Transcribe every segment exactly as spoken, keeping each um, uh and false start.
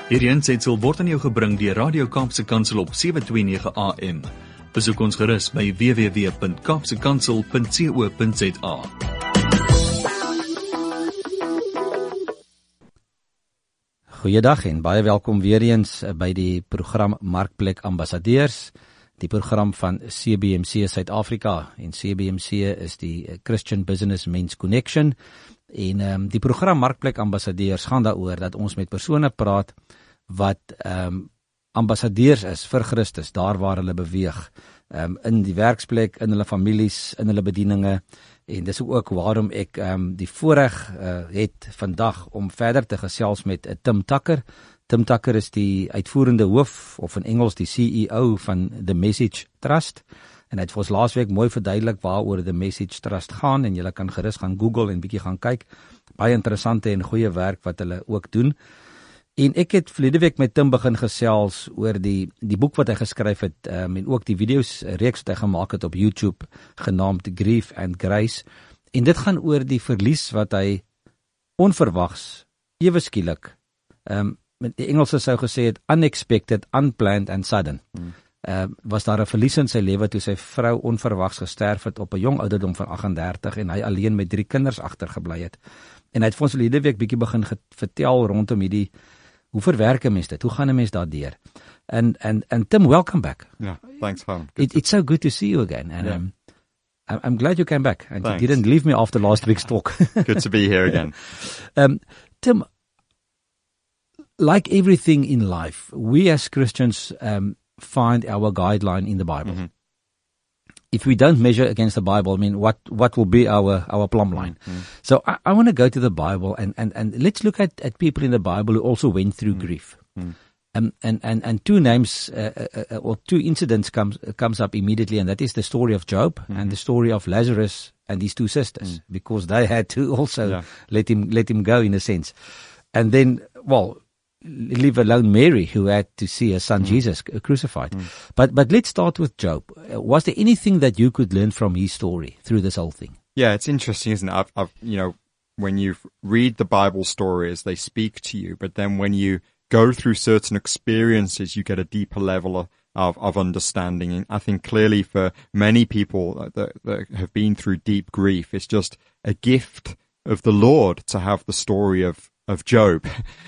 Hierdie aansetsel word aan jou gebring deur Radio Kaapse Kansel op sewe twee nege A M. Besoek ons gerus by w w w punt kaapse kansel punt co punt za. Goeiedag en baie welkom weer eens by die program Markplek Ambassadeurs, die program van C B M C Suid-Afrika, en C B M C is die Christian Business Men's Connection, en um, die program Markplek Ambassadeurs gaan daaroor dat ons met persone praat wat um, ambassadeurs is vir Christus, daar waar hulle beweeg, um, in die werksplek, in hulle families, in hulle bedieninge, en dis ook waarom ek um, die voorreg uh, het vandag om verder te gesels met uh, Tim Tucker. Tim Tucker is die uitvoerende hoof, of in Engels die C E O van The Message Trust, en hy het vir ons laasweek mooi verduidelik waaroor The Message Trust gaan, en julle kan gerus gaan Google en bietjie gaan kyk, baie interessante en goeie werk wat hulle ook doen. En ek het verlede week met Tim begin gesels oor die die boek wat hy geskryf het, um, en ook die video's reeks wat hy gemaak het op YouTube, genaamd Grief and Grace, en dit gaan oor die verlies wat hy onverwags, ewe skielik, um, met die Engelse sou gesê het, unexpected, unplanned and sudden, hmm. uh, was daar 'n verlies in sy lewe toe sy vrou onverwags gesterf het op 'n jong ouderdom van agt en dertig, en hy alleen met drie kinders agtergebly het. En hy het vir ons verlede week bietjie begin vertel rondom hierdie, hoe verwerk 'n mens dit? Hoe gaan 'n mens daardeur? And and and Tim, welcome back. Yeah, thanks, Tom. It, it's so good to see you again, and yeah. um, I'm glad you came back and thanks. You didn't leave me after last week's talk. Good to be here again. um, Tim, like everything in life, we as Christians um, find our guideline in the Bible. Mm-hmm. If we don't measure against the Bible, I mean, what, what will be our, our plumb line? Mm-hmm. So I, I want to go to the Bible and, and, and let's look at, at people in the Bible who also went through mm-hmm. grief. Mm-hmm. Um, and, and, and two names, uh, uh, or two incidents comes, comes up immediately, and that is the story of Job mm-hmm. and the story of Lazarus and his two sisters, mm-hmm. because they had to also yeah. let him, let him go in a sense. And then, well, leave alone Mary, who had to see her son mm. Jesus crucified. Mm. But but let's start with Job. Was there anything that you could learn from his story through this whole thing? Yeah, it's interesting, isn't it? I've, I've, you know, when you read the Bible stories, they speak to you, but then when you go through certain experiences, you get a deeper level of, of, of understanding. And I think clearly for many people that, that have been through deep grief, it's just a gift of the Lord to have the story of of Job,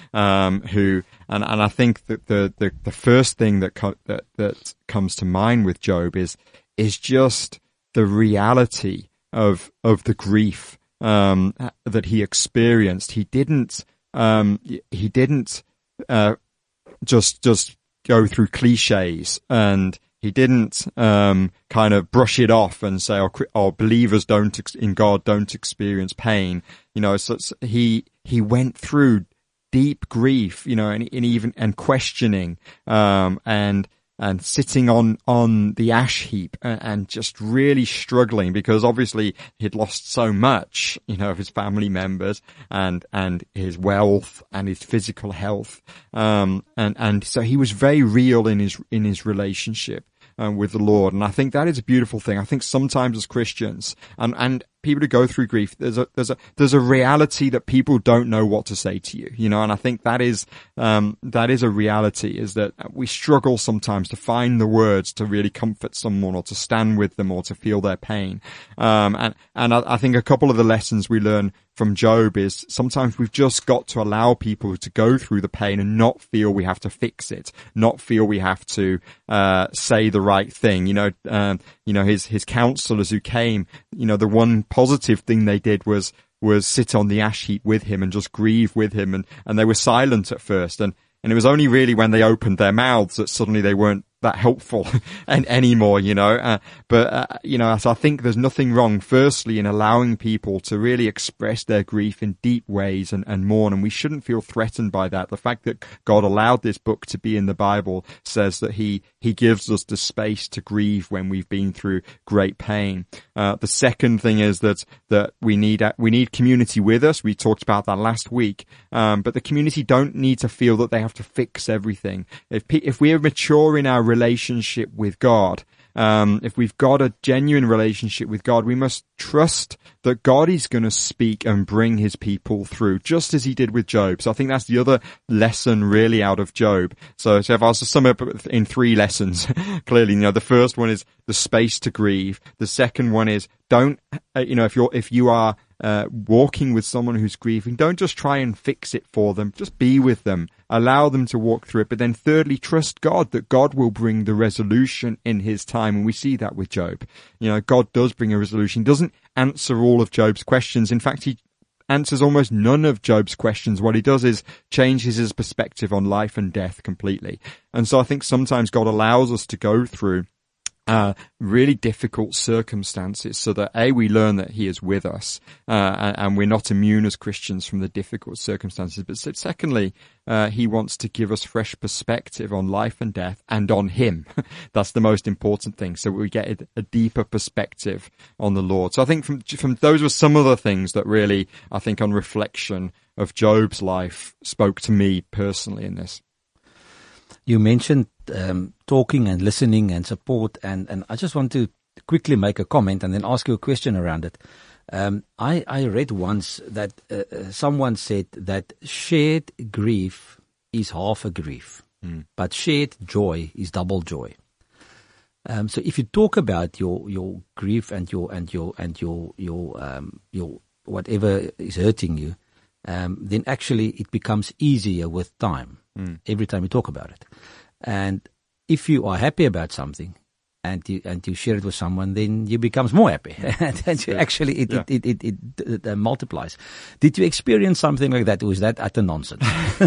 um, who, and, and I think that the, the, the first thing that, co- that, that comes to mind with Job is, is just the reality of, of the grief, um, that he experienced. He didn't, um, he didn't, uh, just, just go through cliches, and he didn't, um, kind of brush it off and say, oh, oh believers don't, ex- in God don't experience pain. You know, so it's, he, he went through deep grief, you know, and, and even, and questioning, um, and, and sitting on, on the ash heap and, and just really struggling, because obviously he'd lost so much, you know, of his family members and, and his wealth and his physical health. Um, and, and so he was very real in his, in his relationship um, with the Lord. And I think that is a beautiful thing. I think sometimes as Christians and, and, people who go through grief, there's a, there's a, there's a reality that people don't know what to say to you, you know, and I think that is, um, that is a reality, is that we struggle sometimes to find the words to really comfort someone or to stand with them or to feel their pain. Um, and, and I, I think a couple of the lessons we learn from Job is sometimes we've just got to allow people to go through the pain and not feel we have to fix it, not feel we have to, uh, say the right thing. You know, um, you know, his, his counselors who came, you know, the one positive thing they did was was sit on the ash heap with him and just grieve with him, and and they were silent at first, and and it was only really when they opened their mouths that suddenly they weren't that helpful and anymore, you know. Uh, but uh, you know, so I think there's nothing wrong, firstly, in allowing people to really express their grief in deep ways and, and mourn, and we shouldn't feel threatened by that. The fact that God allowed this book to be in the Bible says that He He gives us the space to grieve when we've been through great pain. Uh, the second thing is that that we need we need community with us. We talked about that last week, um, but the community don't need to feel that they have to fix everything. If if we are mature in our relationship with God, Um, if we've got a genuine relationship with God, we must trust that God is going to speak and bring his people through, just as he did with Job. So I think that's the other lesson really out of Job. So, so if I was to sum up in three lessons, clearly, you know, the first one is the space to grieve. The second one is don't, uh, you know, if you're, if you are, Uh, walking with someone who's grieving, don't just try and fix it for them. Just be with them. Allow them to walk through it. But then thirdly, trust God that God will bring the resolution in his time. And we see that with Job. You know, God does bring a resolution. He doesn't answer all of Job's questions. In fact, he answers almost none of Job's questions. What he does is changes his perspective on life and death completely. And so I think sometimes God allows us to go through Uh, really difficult circumstances so that A, we learn that he is with us, uh, and, and we're not immune as Christians from the difficult circumstances. But secondly, uh, he wants to give us fresh perspective on life and death and on him. That's the most important thing. So we get a, a deeper perspective on the Lord. So I think from, from those were some of the things that really, I think on reflection of Job's life spoke to me personally in this. You mentioned um, talking and listening and support, and, and I just want to quickly make a comment and then ask you a question around it. Um, I, I read once that uh, someone said that shared grief is half a grief, mm. but shared joy is double joy. Um, so if you talk about your, your grief and your and your and your your um, your whatever is hurting you, um, then actually it becomes easier with time. Mm. Every time you talk about it. And if you are happy about something and you and you share it with someone, then you becomes more happy. and you actually it, yeah. it, it, it, it, it uh, multiplies. Did you experience something like that, or was that utter nonsense?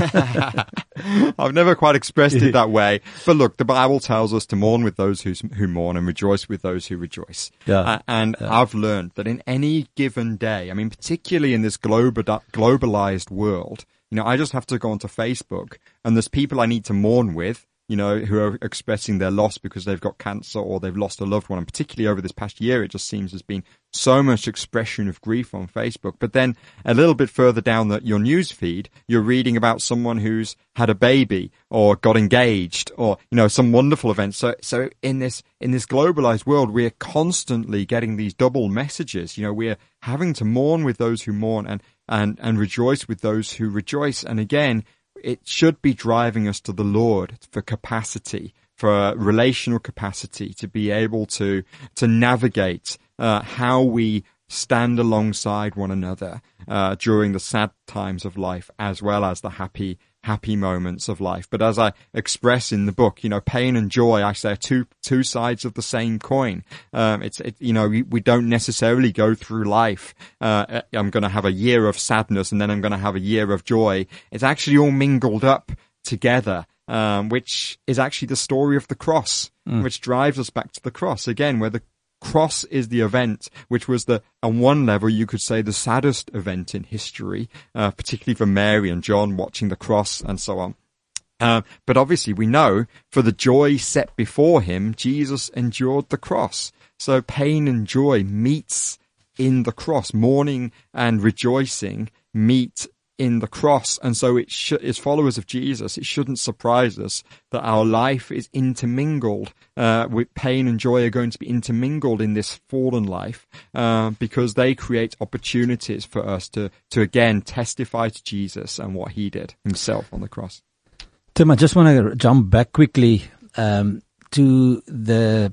I've never quite expressed it that way. But look, the Bible tells us to mourn with those who, who mourn and rejoice with those who rejoice. Yeah. Uh, and yeah. I've learned that in any given day, I mean, particularly in this global, globalized world, you know, I just have to go onto Facebook and there's people I need to mourn with, you know, who are expressing their loss because they've got cancer or they've lost a loved one. And particularly over this past year, it just seems there's been so much expression of grief on Facebook. But then a little bit further down the, your news feed, you're reading about someone who's had a baby or got engaged or, you know, some wonderful event. So, so in this, in this globalized world, we're constantly getting these double messages. You know, we're having to mourn with those who mourn and, and, and rejoice with those who rejoice. And again, it should be driving us to the Lord for capacity, for relational capacity, to be able to to navigate uh, how we stand alongside one another uh, during the sad times of life as well as the happy happy moments of life. But as I express in the book, you know, pain and joy, I say, are two two sides of the same coin. Um, it's it, you know, we, we don't necessarily go through life. Uh, I'm going to have a year of sadness and then I'm going to have a year of joy. It's actually all mingled up together, um, which is actually the story of the cross, mm. which drives us back to the cross again, where the cross is the event, which was the, on one level, you could say the saddest event in history, uh, particularly for Mary and John watching the cross and so on. Uh, but obviously we know for the joy set before him, Jesus endured the cross. So pain and joy meets in the cross. Mourning and rejoicing meet in the cross. And so it sh- as followers of Jesus, it shouldn't surprise us that our life is intermingled, uh, with pain and joy are going to be intermingled in this fallen life, uh, because they create opportunities for us to, to again testify to Jesus and what he did himself on the cross. Tim, I just want to jump back quickly, um, to the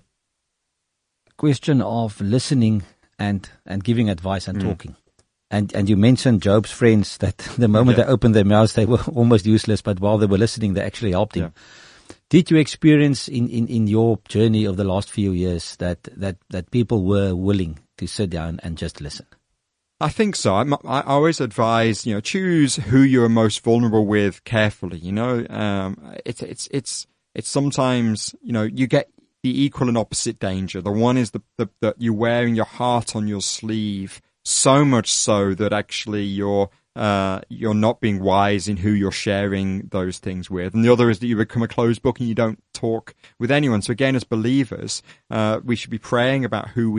question of listening and, and giving advice and mm. talking. And and you mentioned Job's friends that the moment yeah. they opened their mouths, they were almost useless, but while they were listening, they actually helped him. Yeah. Did you experience in, in, in your journey of the last few years that, that, that people were willing to sit down and just listen? I think so. I, I always advise, you know, choose who you're most vulnerable with carefully. You know, um, it's it's it's it's sometimes, you know, you get the equal and opposite danger. The one is the, the that you're wearing your heart on your sleeve, so much so that actually you're uh you're not being wise in who you're sharing those things with. And the other is that you become a closed book and you don't talk with anyone. So again, as believers, uh we should be praying about who we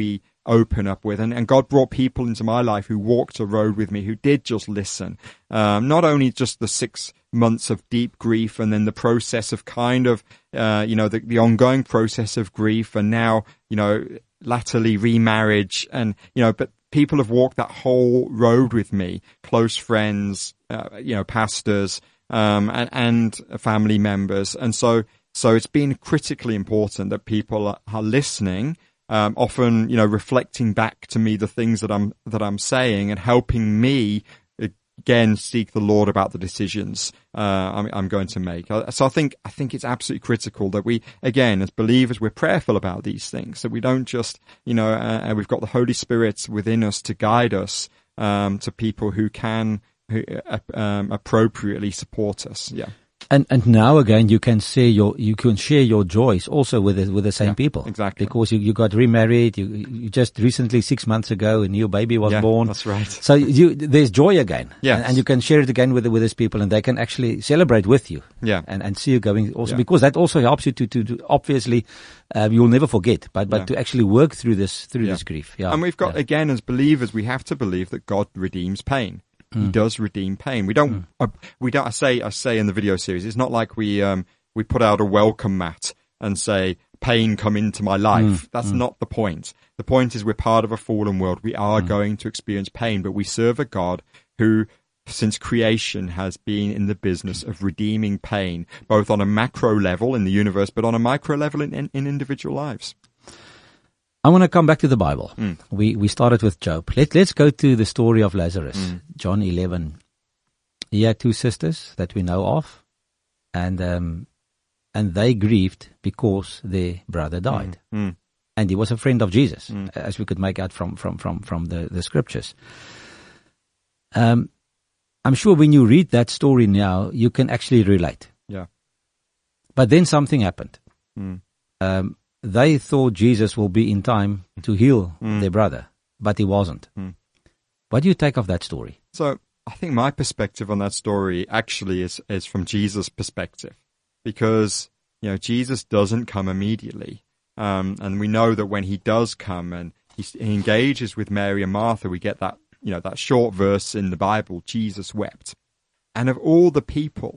open up with. And, and God brought people into my life who walked a road with me, who did just listen. Um, not only just the six months of deep grief and then the process of kind of, uh, you know, the, the ongoing process of grief, and now, you know, latterly remarriage, and, you know, but people have walked that whole road with me, close friends, uh, you know, pastors, um, and, and family members. And so, so it's been critically important that people are, are listening, um, often, you know, reflecting back to me the things that I'm, that I'm saying, and helping me again seek the Lord about the decisions uh, I'm, I'm going to make. So I think I think it's absolutely critical that we, again, as believers, we're prayerful about these things, that we don't just, you know, uh, we've got the Holy Spirit within us to guide us um, to people who can who, uh, um, appropriately support us. Yeah. And and now again, you can say your you can share your joys also with the, with the same yeah, people, exactly, because you, you got remarried. You you just recently six months ago a new baby was yeah, born. That's right. So you there's joy again, yes. and, and you can share it again with with these people, and they can actually celebrate with you. Yeah, and and see you going also, yeah. because that also helps you to to, to obviously um, you'll never forget, but but yeah. to actually work through this through yeah. this grief. Yeah, and we've got yeah. again as believers, we have to believe that God redeems pain. He does redeem pain. We don't, mm. uh, we don't, I say, I say in the video series, it's not like we, um, we put out a welcome mat and say, pain, come into my life. Mm. That's mm. not the point. The point is we're part of a fallen world. We are mm. going to experience pain, but we serve a God who, since creation, has been in the business of redeeming pain, both on a macro level in the universe, but on a micro level in, in, in individual lives. I want to come back to the Bible. Mm. We we started with Job. Let, let's go to the story of Lazarus, mm. John eleven. He had two sisters that we know of, and um, and they grieved because their brother died. Mm. Mm. And he was a friend of Jesus, mm. as we could make out from, from, from, from the, the scriptures. Um, I'm sure when you read that story now, you can actually relate. Yeah. But then something happened. Mm. Um, They thought Jesus will be in time to heal mm. their brother, but he wasn't. Mm. What do you take of that story? So I think my perspective on that story actually is, is from Jesus' perspective, because, you know, Jesus doesn't come immediately. Um, and we know that when he does come and he, he engages with Mary and Martha, we get that, you know, that short verse in the Bible, Jesus wept. And of all the people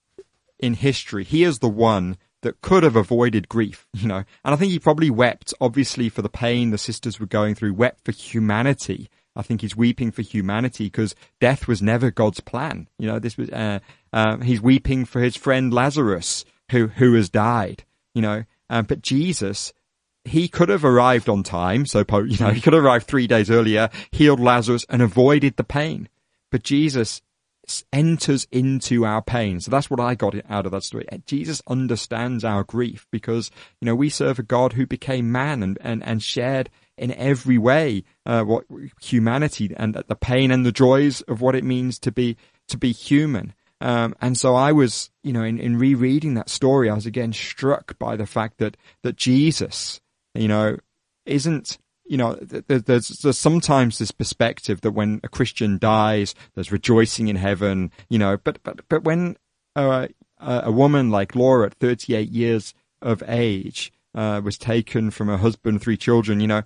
in history, he is the one that could have avoided grief, you know. And I think he probably wept, obviously, for the pain the sisters were going through, wept for humanity. I think he's weeping for humanity because death was never God's plan. You know, this was, uh, uh, he's weeping for his friend Lazarus, who, who has died, you know. Um, but Jesus, he could have arrived on time. So, you know, he could have arrived three days earlier, healed Lazarus and avoided the pain. But Jesus enters into our pain. So that's what I got out of that story. Jesus understands our grief because, you know, we serve a God who became man and, and, and shared in every way uh, what humanity and the pain and the joys of what it means to be to be human. Um, and so I was, you know, in, in rereading that story, I was again struck by the fact that that Jesus, you know, isn't. You know, there's, there's sometimes this perspective that when a Christian dies, there's rejoicing in heaven, you know, but, but, but when uh, a woman like Laura at thirty-eight years of age uh, was taken from her husband, three children, you know,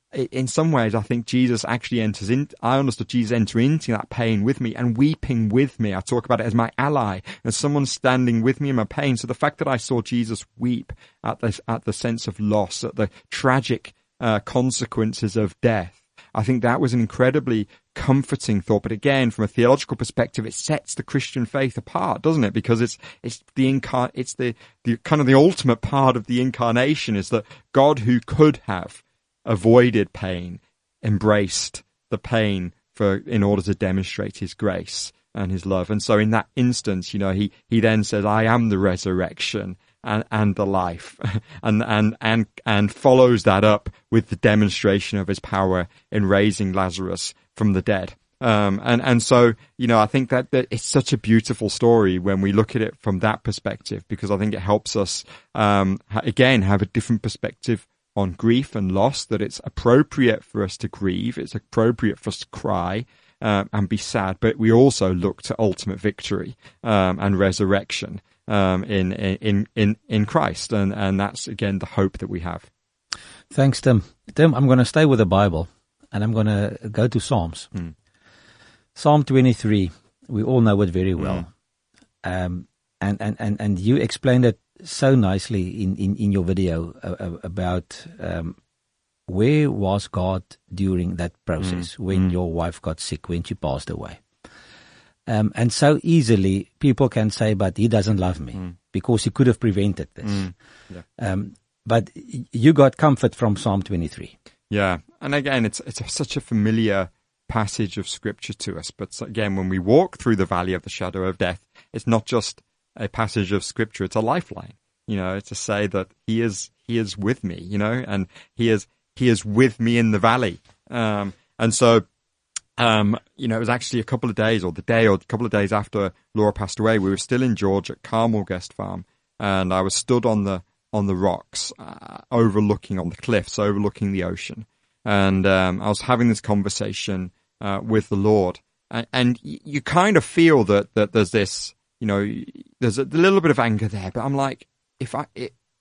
in some ways, I think Jesus actually enters in, I understood Jesus entering into that pain with me and weeping with me. I talk about it as my ally, as someone standing with me in my pain. So the fact that I saw Jesus weep at the, at the sense of loss, at the tragic Uh, consequences of death, I think that was an incredibly comforting thought. But again, from a theological perspective, it sets the Christian faith apart, doesn't it? Because it's it's the incar- it's the, the kind of the ultimate part of the incarnation is that God, who could have avoided pain, embraced the pain for in order to demonstrate his grace and his love. And so in that instance, you know, he he then says, I am the resurrection and, and the life, and, and, and, and follows that up with the demonstration of his power in raising Lazarus from the dead. Um, and, and so, you know, I think that, that it's such a beautiful story when we look at it from that perspective, because I think it helps us, um, ha- again, have a different perspective on grief and loss, that it's appropriate for us to grieve. It's appropriate for us to cry, um, and be sad, but we also look to ultimate victory, um, and resurrection. Um, in, in, in, in Christ. And, and that's, again, the hope that we have. Thanks, Tim. Tim, I'm going to stay with the Bible, and I'm going to go to Psalms. Mm. Psalm twenty-three, we all know it very well. Mm. Um, and, and, and, and you explained it so nicely in, in, in your video uh, about um, where was God during that process, mm. when mm. your wife got sick, when she passed away. Um, and so easily people can say, but he doesn't love me mm. because he could have prevented this. Mm. Yeah. Um, but you got comfort from Psalm twenty-three. Yeah. And again, it's it's a, such a familiar passage of scripture to us. But again, when we walk through the valley of the shadow of death, it's not just a passage of scripture, it's a lifeline, you know, to say that he is, he is with me, you know, and he is, he is with me in the valley. Um, and so, um, you know, it was actually a couple of days or the day or a couple of days after Laura passed away, we were still in George at Carmel Guest Farm, and I was stood on the, on the rocks, uh, overlooking on the cliffs, overlooking the ocean. And, um, I was having this conversation, uh, with the Lord, and, and you kind of feel that, that there's this, you know, there's a little bit of anger there, but I'm like, if I,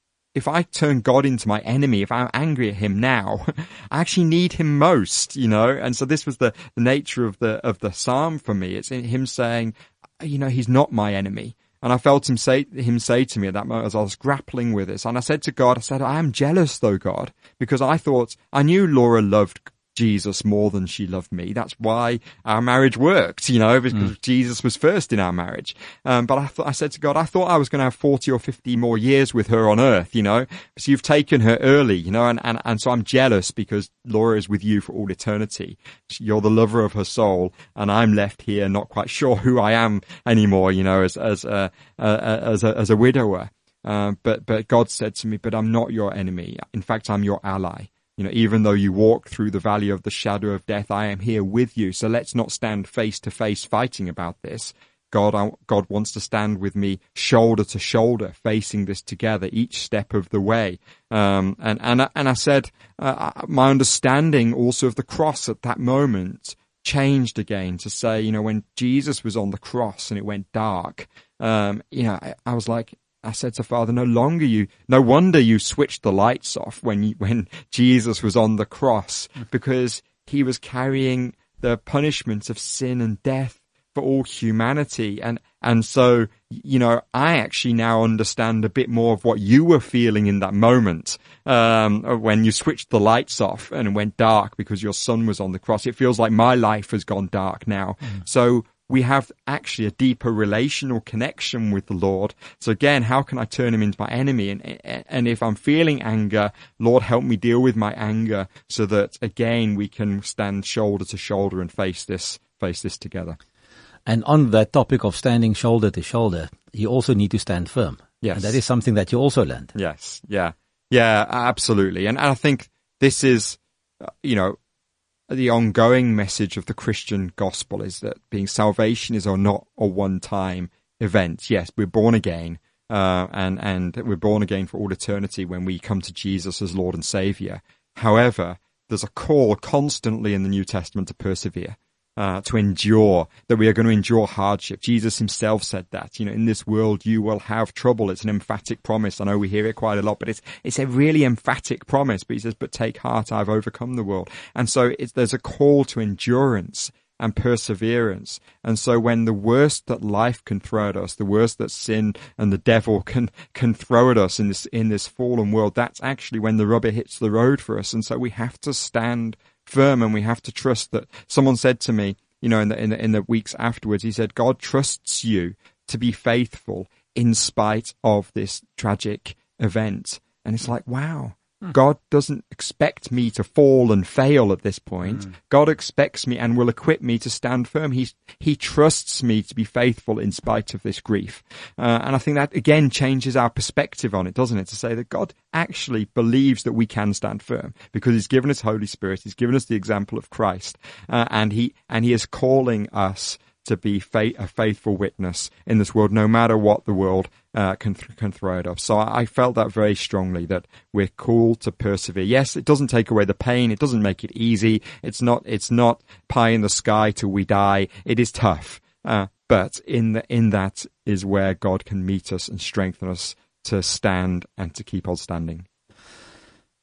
if I turn God into my enemy, if I'm angry at him now, I actually need him most, you know? And so this was the, the nature of the, of the Psalm for me. It's him saying, you know, he's not my enemy. And I felt him say, him say to me at that moment as I was grappling with this. And I said to God, I said, I am jealous though, God, because I thought, I knew Laura loved Jesus more than she loved me. That's why our marriage worked, you know, because mm. Jesus was first in our marriage. Um, but I thought, I said to God, I thought I was going to have forty or fifty more years with her on earth, you know, so you've taken her early, you know, and, and, and so I'm jealous because Laura is with you for all eternity. You're the lover of her soul, and I'm left here not quite sure who I am anymore, you know, as, as, a, uh, as a, as a widower. Uh, but, but God said to me, but I'm not your enemy. In fact, I'm your ally. You know, even though you walk through the valley of the shadow of death, I am here with you. So let's not stand face to face fighting about this. God, I, God wants to stand with me shoulder to shoulder, facing this together each step of the way. Um, and, and, and I said, uh, my understanding also of the cross at that moment changed again to say, you know, when Jesus was on the cross and it went dark, um, you know, I, I was like, I said to Father, no longer you, no wonder you switched the lights off when you, when Jesus was on the cross, because he was carrying the punishment of sin and death for all humanity. And, and so, you know, I actually now understand a bit more of what you were feeling in that moment, um, when you switched the lights off and it went dark because your son was on the cross. It feels like my life has gone dark now. Mm. So, we have actually a deeper relational connection with the Lord. So again, how can I turn him into my enemy? And, and if I'm feeling anger, Lord, help me deal with my anger so that again, we can stand shoulder to shoulder and face this, face this together. And on that topic of standing shoulder to shoulder, you also need to stand firm. Yes. And that is something that you also learned. Yes. Yeah. Yeah, absolutely. And I think this is, you know, the ongoing message of the Christian gospel is that being salvation is or not a one-time event. Yes, we're born again, uh, and, and we're born again for all eternity when we come to Jesus as Lord and Savior. However, there's a call constantly in the New Testament to persevere, uh, to endure, that we are going to endure hardship. Jesus himself said that, you know, in this world you will have trouble. It's an emphatic promise. I know we hear it quite a lot, but it's, it's a really emphatic promise. But he says, but take heart, I've overcome the world. And so it's, there's a call to endurance and perseverance. And so when the worst that life can throw at us, the worst that sin and the devil can, can throw at us in this, in this fallen world, that's actually when the rubber hits the road for us. And so we have to stand firm, and we have to trust that. Someone said to me, you know, in the, in the, in the weeks afterwards, he said, God trusts you to be faithful in spite of this tragic event. And it's like, wow, mm. God doesn't expect me to fall and fail at this point. Mm. God expects me and will equip me to stand firm. He's, he trusts me to be faithful in spite of this grief. Uh, and I think that again changes our perspective on it, doesn't it? To say that God actually believes that we can stand firm because he's given us Holy Spirit. He's given us the example of Christ. Uh, and he, and he is calling us to be fa- a faithful witness in this world, no matter what the world uh, can th- can throw at us. So I, I felt that very strongly, that we're called to persevere. Yes, it doesn't take away the pain. It doesn't make it easy. It's not it's not pie in the sky till we die. It is tough, uh, but in the, in that is where God can meet us and strengthen us to stand and to keep on standing.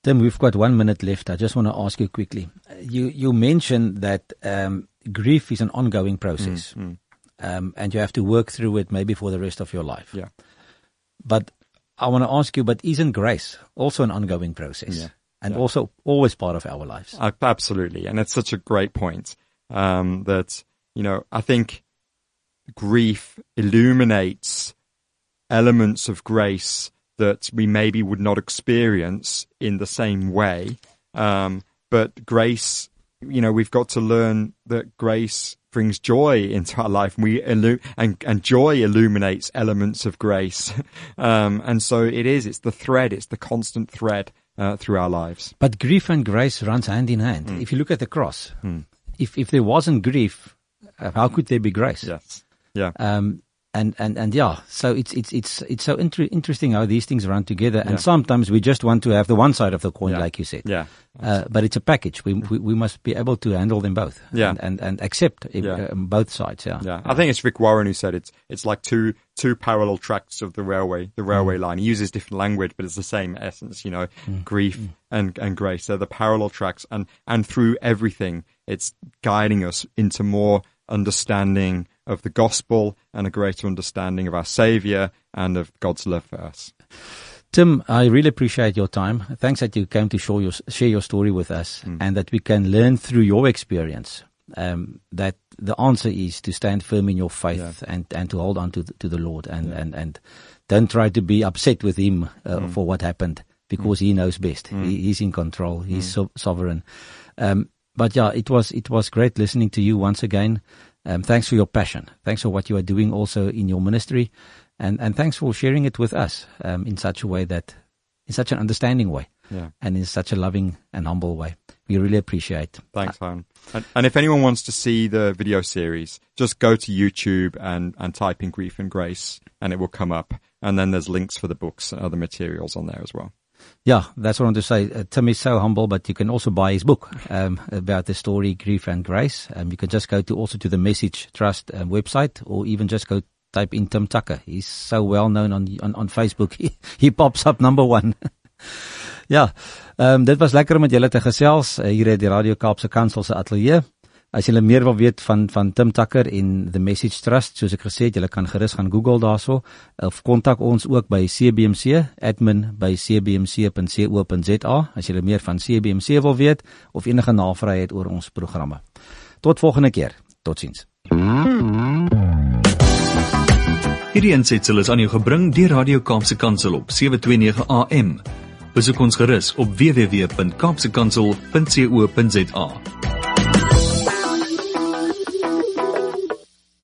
Tim, we've got one minute left. I just want to ask you quickly. You you mentioned that um, grief is an ongoing process, Mm, mm. um, and you have to work through it maybe for the rest of your life. Yeah. But I want to ask you, but isn't grace also an ongoing process, Yeah. and Yeah. also always part of our lives? Uh, Absolutely. And it's such a great point, um, that, you know, I think grief illuminates elements of grace that we maybe would not experience in the same way. Um, but grace, you know, we've got to learn that grace brings joy into our life. We illu- and, and joy illuminates elements of grace. um, and so it is, it's the thread, it's the constant thread uh, through our lives. But grief and grace runs hand in hand. Mm. If you look at the cross, if if there wasn't grief, uh, how could there be grace? Yes. Yeah. Um, and, and, and yeah, so it's, it's, it's, it's so inter- interesting how these things run together. And Yeah. sometimes we just want to have the one side of the coin, Yeah. like you said. Yeah. Uh, but it's a package. We, we, we must be able to handle them both. Yeah. And, and, and accept if, Yeah. uh, both sides. Yeah. Yeah, I think it's Rick Warren who said it's it's like two two parallel tracks of the railway the railway line. He uses different language, but it's the same essence. You know, grief and and grace. They're the parallel tracks, and and through everything, it's guiding us into more understanding of the gospel and a greater understanding of our Savior and of God's love for us. Tim, I really appreciate your time. Thanks that you came to show your, share your story with us, and that we can learn through your experience um, that the answer is to stand firm in your faith Yeah. and, and to hold on to the, to the Lord, and, and, and don't try to be upset with Him uh, Mm. for what happened, because He knows best. He, he's in control. He's so, sovereign. Um, but yeah, it was it was great listening to you once again. Um, thanks for your passion. Thanks for what you are doing also in your ministry. And, and thanks for sharing it with us um, in such a way that, in such an understanding way, Yeah. and in such a loving and humble way. We really appreciate. Thanks, Harm. And, and if anyone wants to see the video series, just go to YouTube and, and type in Grief and Grace, and it will come up. And then there's links for the books and other materials on there as well. Yeah, that's what I want to say. Uh, Tim is so humble, but you can also buy his book um, about the story Grief and Grace. Um, you can just go to also to the Message Trust um, website, or even just go type in Tim Tucker. He's so well known on on, on Facebook. He, he pops up number one. Ja, um, dit was lekker om met julle te gesels uh, hier uit die Radio Kaapse Kansel se ateljee. As julle meer wil weet van van Tim Tucker en The Message Trust, soos ek gesê het, julle kan gerus gaan Google daarso, of kontak ons ook by C B M C, admin by c b m c punt co punt z a as julle meer van C B M C wil weet of enige navrae het oor ons programme. Tot volgende keer. Totsiens. Hierdie aansetsel is aan jou gebring deur Radio Kaapse Kansel op sewe twee nege A M. Besoek ons gerus op w w w punt kaapse kansel punt co punt z a.